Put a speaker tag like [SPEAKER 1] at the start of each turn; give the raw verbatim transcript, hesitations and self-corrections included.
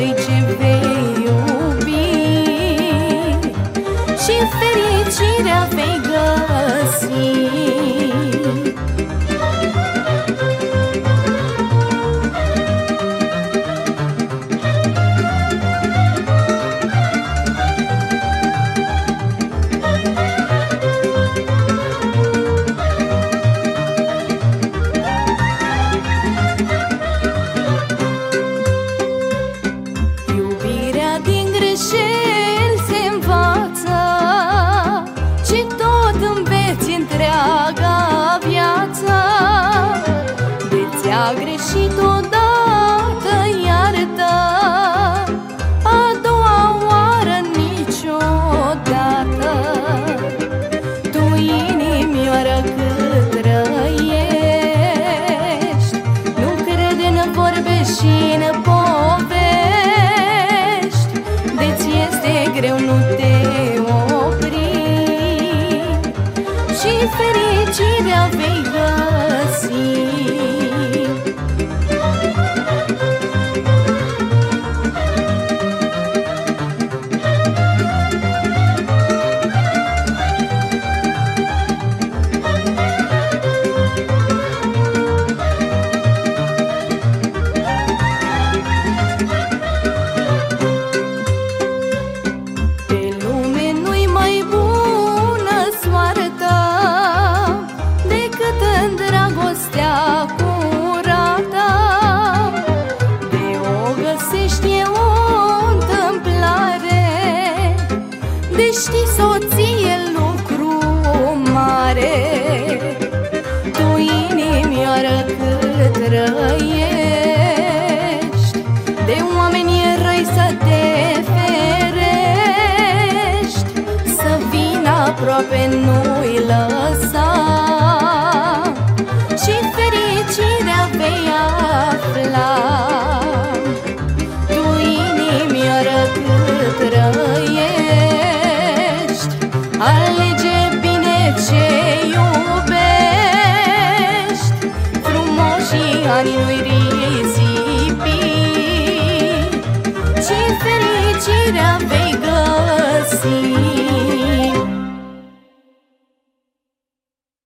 [SPEAKER 1] cei ce vei iubi și fericirea vei găsi. Din greșeli se învață și tot înveți întreaga viață. De ți-a greșit odată, iartă, a doua oară niciodată. Tu, inimioară, cât trăiești, nu crede în vorbe și în povești. Greu, nu te opri și fericirea vei găsi. Știi, soție, lucru mare. Tu, inimioară, cât trăiești, de oameni răi să te ferești. Să vină aproape, nu-i lăsa și fericirea vei afla. Tu, inimioară, cât trăiești, alege bine ce iubești. Frumoșii ani nu-i risipi și fericirea vei găsi.